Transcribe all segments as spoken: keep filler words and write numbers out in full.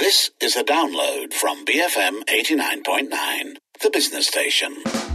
This is a download from B F M eighty-nine point nine, the business station.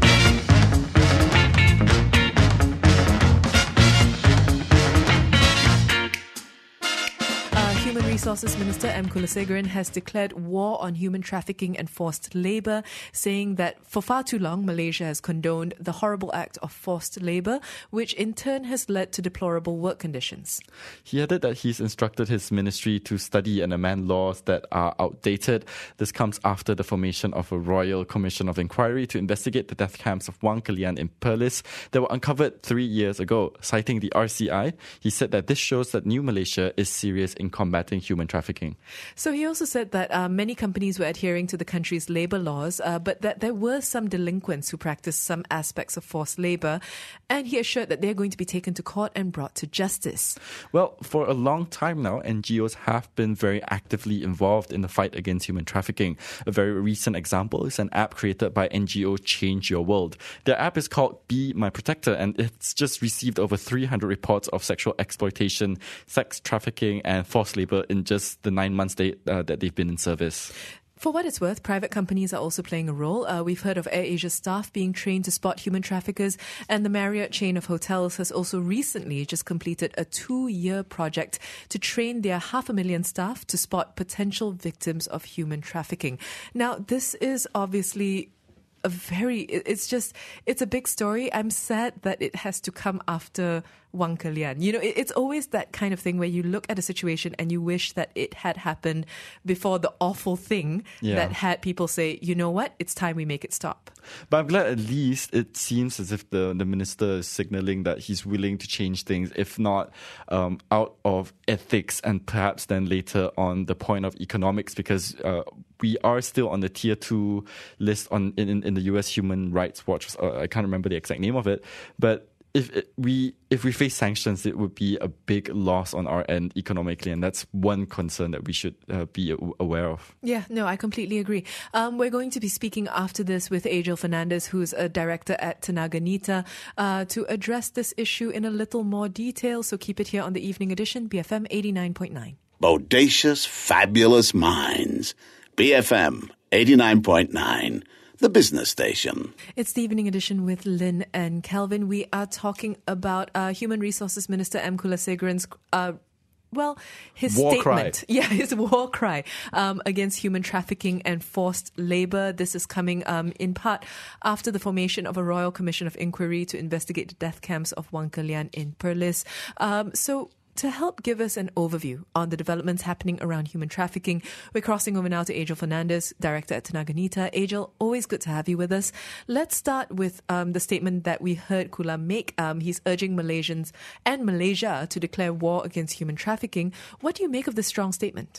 Human Resources Minister M. Kulasegaran has declared war on human trafficking and forced labour, saying that for far too long Malaysia has condoned the horrible act of forced labour, which in turn has led to deplorable work conditions. He added that he's instructed his ministry to study and amend laws that are outdated. This comes after the formation of a Royal Commission of Inquiry to investigate the death camps of Wang Kelian in Perlis that were uncovered three years ago. Citing the R C I, he said that this shows that New Malaysia is serious in combating human trafficking. So he also said that uh, many companies were adhering to the country's labour laws, uh, but that there were some delinquents who practiced some aspects of forced labour, and he assured that they're going to be taken to court and brought to justice. Well, for a long time now, N G Os have been very actively involved in the fight against human trafficking. A very recent example is an app created by N G O Change Your World. Their app is called Be My Protector, and it's just received over three hundred reports of sexual exploitation, sex trafficking and forced labour in just the nine months they, uh, that they've been in service. For what it's worth, private companies are also playing a role. Uh, we've heard of AirAsia staff being trained to spot human traffickers, and the Marriott chain of hotels has also recently just completed a two-year project to train their half a million staff to spot potential victims of human trafficking. Now, this is obviously a very, it's just, it's a big story. I'm sad that it has to come after Wang Kelian. You know, it, it's always that kind of thing where you look at a situation and you wish that it had happened before the awful thing yeah. that had people say, you know what, it's time we make it stop. But I'm glad at least it seems as if the, the minister is signalling that he's willing to change things, if not um, out of ethics and perhaps then later on the point of economics, because uh, we are still on the tier two list on in, in the U S Human Rights Watch. Uh, I can't remember the exact name of it, but if it, we if we face sanctions, it would be a big loss on our end economically, and that's one concern that we should uh, be aware of. Yeah, no, I completely agree. Um, we're going to be speaking after this with Adriel Fernandez, who's a director at Tenaga Nita, uh, to address this issue in a little more detail. So keep it here on the Evening Edition, B F M eighty-nine point nine. Bodacious, fabulous minds. B F M eighty-nine point nine. The business station. It's the Evening Edition with Lynn and Calvin. We are talking about uh, Human Resources Minister M. Kulasegaran's uh, Well, his war statement, cry. yeah, his war cry um, against human trafficking and forced labour. This is coming um, in part after the formation of a Royal Commission of Inquiry to investigate the death camps of Wang Kelian in Perlis. Um, so, to help give us an overview on the developments happening around human trafficking, we're crossing over now to Adriel Fernandez, director at Tenaga Nita. Adriel, always good to have you with us. Let's start with um, the statement that we heard Kula make. Um, he's urging Malaysians and Malaysia to declare war against human trafficking. What do you make of this strong statement?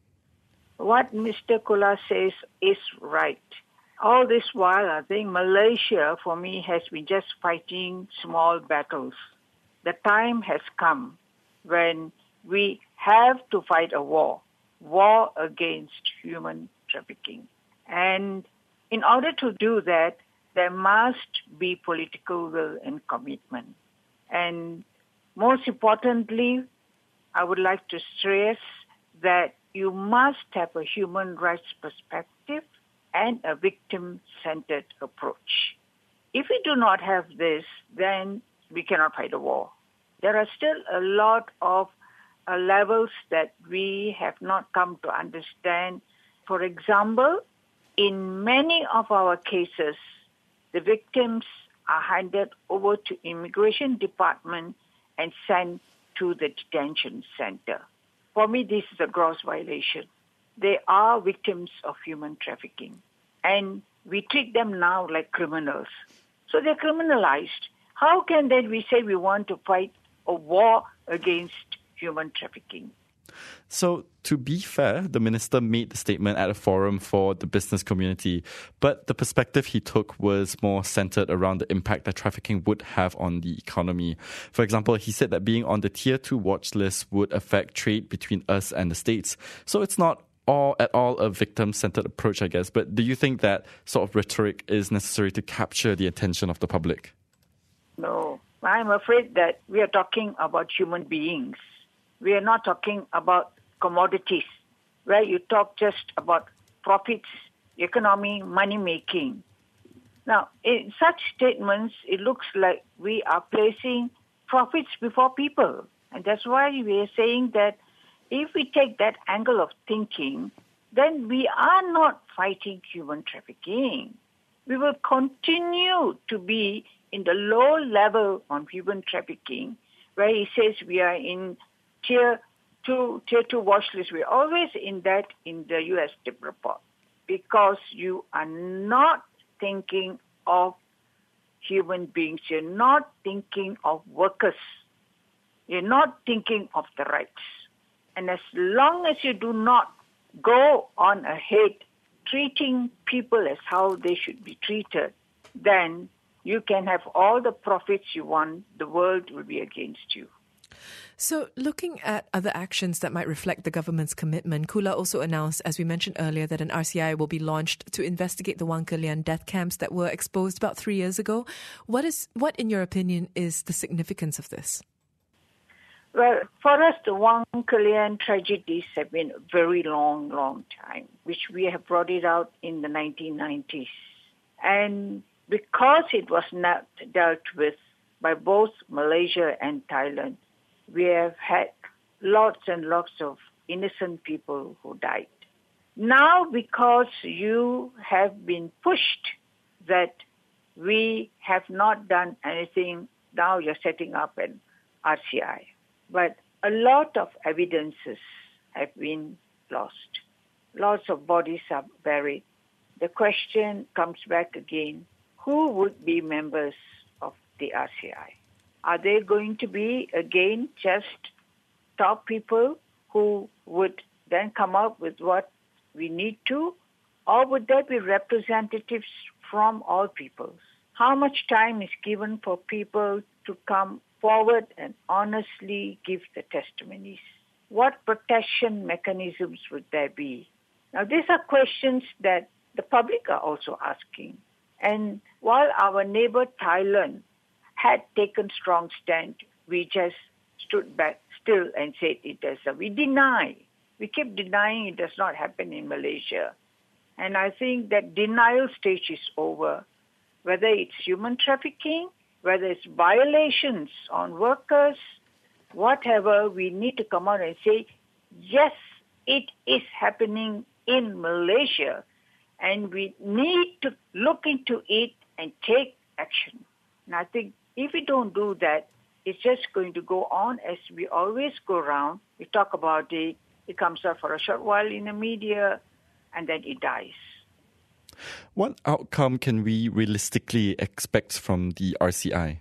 What Mister Kula says is right. All this while, I think Malaysia, for me, has been just fighting small battles. The time has come when we have to fight a war, war against human trafficking. And in order to do that, there must be political will and commitment. And most importantly, I would like to stress that you must have a human rights perspective and a victim-centered approach. If we do not have this, then we cannot fight a war. There are still a lot of uh, levels that we have not come to understand. For example, in many of our cases, the victims are handed over to immigration department and sent to the detention center. For me, this is a gross violation. They are victims of human trafficking, and we treat them now like criminals. So they're criminalized. How can then we say we want to fight a war against human trafficking? So, to be fair, the minister made the statement at a forum for the business community, but the perspective he took was more centered around the impact that trafficking would have on the economy. For example, he said that being on the tier two watch list would affect trade between us and the States. So it's not all at all a victim-centered approach, I guess, but do you think that sort of rhetoric is necessary to capture the attention of the public? No. I'm afraid that we are talking about human beings. We are not talking about commodities. where you talk just about profits, economy, money making. Now, in such statements, it looks like we are placing profits before people. And that's why we are saying that if we take that angle of thinking, then we are not fighting human trafficking. We will continue to be in the low level on human trafficking, where he says we are in tier two, tier two watch list. We're always in that in the U S T I P report, because you are not thinking of human beings. You're not thinking of workers. You're not thinking of the rights. And as long as you do not go on ahead treating people as how they should be treated, then you can have all the profits you want. The world will be against you. So looking at other actions that might reflect the government's commitment, Kula also announced, as we mentioned earlier, that an R C I will be launched to investigate the Wang Kelian death camps that were exposed about three years ago. What is, what, in your opinion, is the significance of this? Well, for us, the Wang Kelian tragedies have been a very long, long time, which we have brought it out in the nineteen nineties. And because it was not dealt with by both Malaysia and Thailand, we have had lots and lots of innocent people who died. Now, because you have been pushed that we have not done anything, now you're setting up an R C I. But a lot of evidences have been lost. Lots of bodies are buried. The question comes back again, who would be members of the R C I? Are they going to be, again, just top people who would then come up with what we need to? Or would there be representatives from all peoples? How much time is given for people to come forward and honestly give the testimonies? What protection mechanisms would there be? Now, these are questions that the public are also asking. And while our neighbor Thailand had taken strong stand, we just stood back still and said it does. We deny. We keep denying it does not happen in Malaysia. And I think that denial stage is over. Whether it's human trafficking, whether it's violations on workers, whatever, we need to come out and say, yes, it is happening in Malaysia, and we need to look into it and take action. And I think if we don't do that, it's just going to go on as we always go around. We talk about it, it comes out for a short while in the media, and then it dies. What outcome can we realistically expect from the R C I?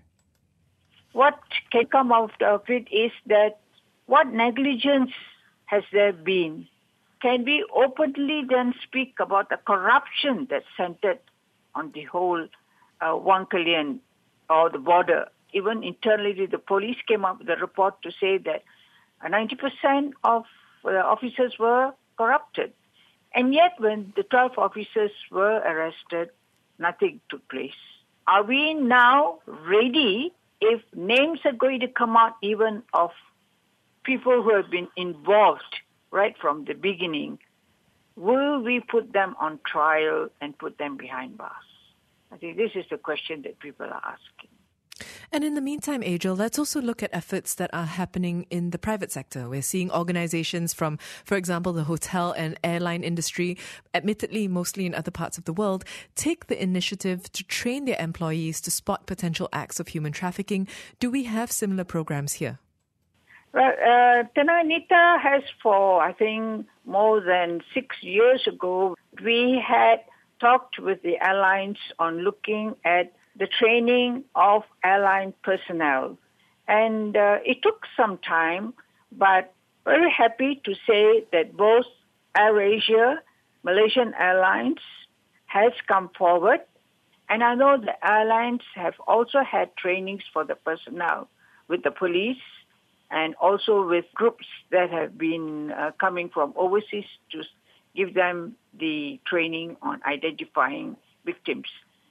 What can come out of it is that what negligence has there been? Can we openly then speak about the corruption that's centered on the whole uh, Wang Kelian or the border? Even internally, the police came up with a report to say that ninety percent of uh, officers were corrupted. And yet, when the twelve officers were arrested, nothing took place. Are we now ready, if names are going to come out even of people who have been involved right from the beginning, will we put them on trial and put them behind bars? I think this is the question that people are asking. And in the meantime, Adriel, let's also look at efforts that are happening in the private sector. We're seeing organizations from, for example, the hotel and airline industry, admittedly mostly in other parts of the world, take the initiative to train their employees to spot potential acts of human trafficking. Do we have similar programs here? Well, uh, Tana Anita has for, I think, more than six years ago, we had talked with the airlines on looking at the training of airline personnel. And uh, it took some time, but very happy to say that both AirAsia, Malaysian Airlines, has come forward. And I know the airlines have also had trainings for the personnel with the police and also with groups that have been uh, coming from overseas to give them the training on identifying victims.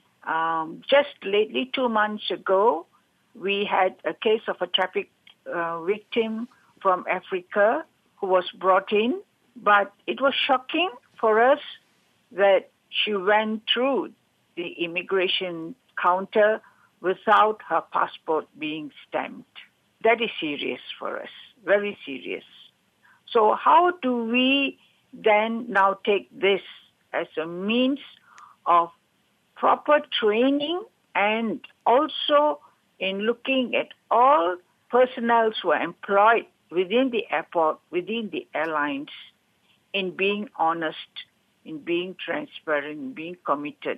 Um, just lately, two months ago, we had a case of a traffic uh, victim from Africa who was brought in But it was shocking for us that she went through the immigration counter without her passport being stamped. That is serious for us, very serious. So how do we then now take this as a means of proper training and also in looking at all personnel who are employed within the airport, within the airlines, in being honest, in being transparent, in being committed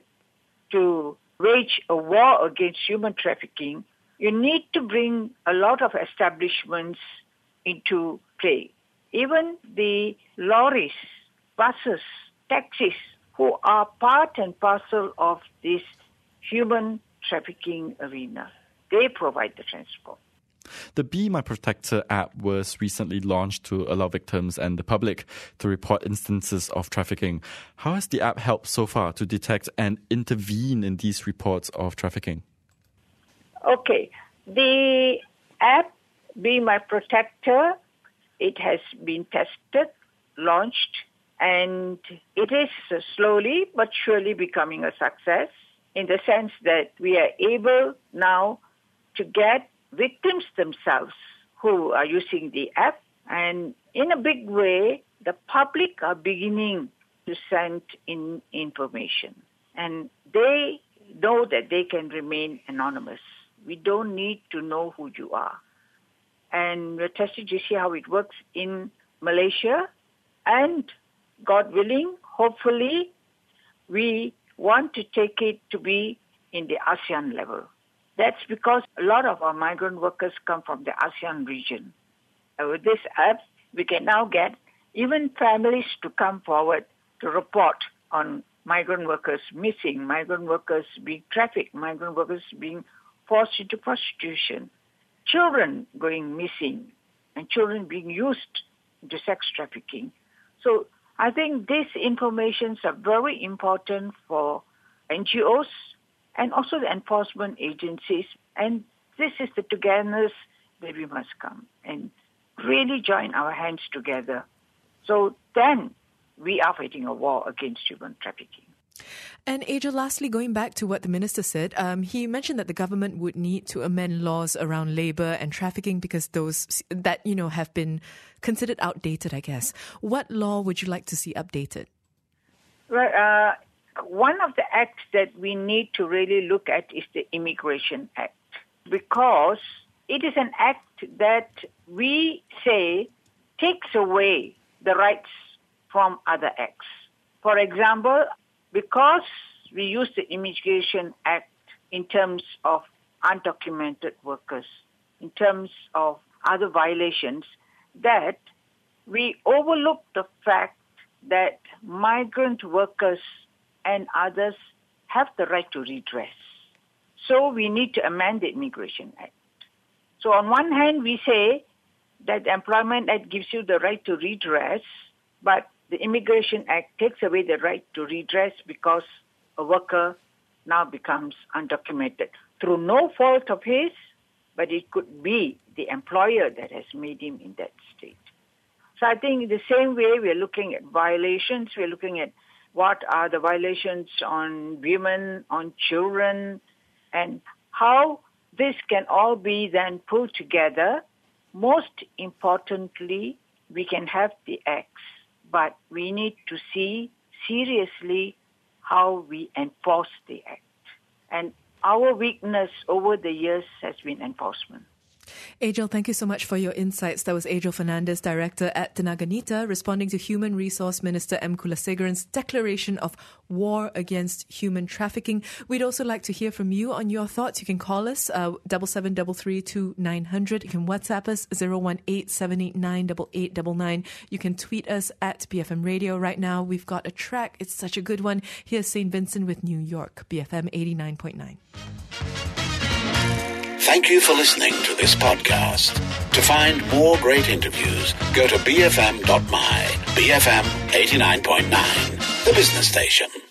to wage a war against human trafficking, you need to bring a lot of establishments into play. Even the lorries, buses, taxis, who are part and parcel of this human trafficking arena, they provide the transport. The Be My Protector app was recently launched to allow victims and the public to report instances of trafficking. How has the app helped so far to detect and intervene in these reports of trafficking? Okay. The app, Be My Protector, it has been tested, launched, and it is slowly but surely becoming a success in the sense that we are able now to get victims themselves who are using the app, and in a big way, the public are beginning to send in information. And they know that they can remain anonymous. We don't need to know who you are. And we're testing to see how it works in Malaysia, and God willing, hopefully, we want to take it to be in the ASEAN level. That's because a lot of our migrant workers come from the ASEAN region. And with this app, we can now get even families to come forward to report on migrant workers missing, migrant workers being trafficked, migrant workers being forced into prostitution, children going missing, and children being used into sex trafficking. So I think these informations are very important for N G Os and also the enforcement agencies. And this is the togetherness that we must come and really join our hands together. So then we are fighting a war against human trafficking. And Adriel, lastly, going back to what the minister said, um, he mentioned that the government would need to amend laws around labour and trafficking because those that, you know, have been considered outdated, I guess. What law would you like to see updated? Well, uh, one of the acts that we need to really look at is the Immigration Act, because it is an act that we say takes away the rights from other acts. For example, because we use the Immigration Act in terms of undocumented workers, in terms of other violations, that we overlook the fact that migrant workers and others have the right to redress. So we need to amend the Immigration Act. So on one hand, we say that the Employment Act gives you the right to redress, but the Immigration Act takes away the right to redress because a worker now becomes undocumented through no fault of his, but it could be the employer that has made him in that state. So I think the same way we're looking at violations, we're looking at what are the violations on women, on children, and how this can all be then pulled together. Most importantly, we can have the acts, but we need to see seriously how we enforce the act. And our weakness over the years has been enforcement. Adriel, thank you so much for your insights. That was Adriel Fernandez, Director at Tenaga Nita, responding to Human Resource Minister M. Kulasegaran's declaration of war against human trafficking. We'd also like to hear from you on your thoughts. You can call us, uh, seven seven three three two nine hundred. You can WhatsApp us, zero one eight seven eight nine eight eight nine nine. You can tweet us at B F M Radio. Right now, we've got a track. It's such a good one. Here's Saint Vincent with New York, B F M eighty-nine point nine. Thank you for listening to this podcast. To find more great interviews, go to b f m dot m y. B F M eighty-nine point nine, the business station.